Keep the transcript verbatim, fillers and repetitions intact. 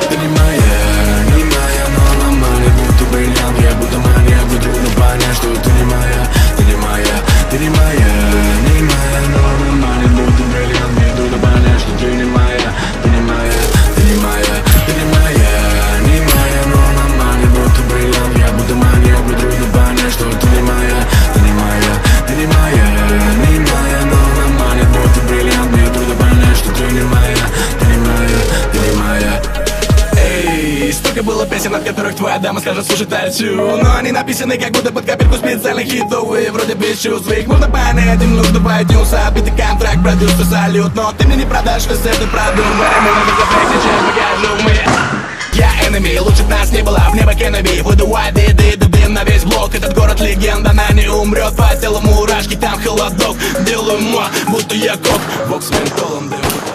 Ты не моя, не моя, но она манит, будто бриллиант. Я будто маньяк, мне трудно понять, что ты не моя. Ты не моя, ты не моя, не моя, но она манит, будто бриллиант. Мне трудно понять, что ты не моя. Ты не моя, ты не моя, ты не моя, не моя, но она манит, будто бриллиант. Я будто маньяк, мне трудно понять, что ты не моя. Ты не моя, ты не моя, не моя, но она манит, будто бриллиант. Мне трудно понять, что ты не моя. Ты не моя, ты не моя. Эй, столько было песен, от которых твоя дама скажет: слушай, танцую. Но они написаны как будто под копирку специальных хитов. И вроде без чувств, их можно понять. Им нужно продюса, отбитый контракт, продюсер, салют. Но ты мне не продашь весь этот продукт. Время надо запрыгнуть, сейчас покажу мы. Я enemy, лучше б нас не было, в небо Кеннеби. Выдувай ды-ды, дым на весь блок. Этот город легенда, она не умрет. По телу мурашки, там холодок. Делаю ма, будто я кок. Бокс с ментолом, дым.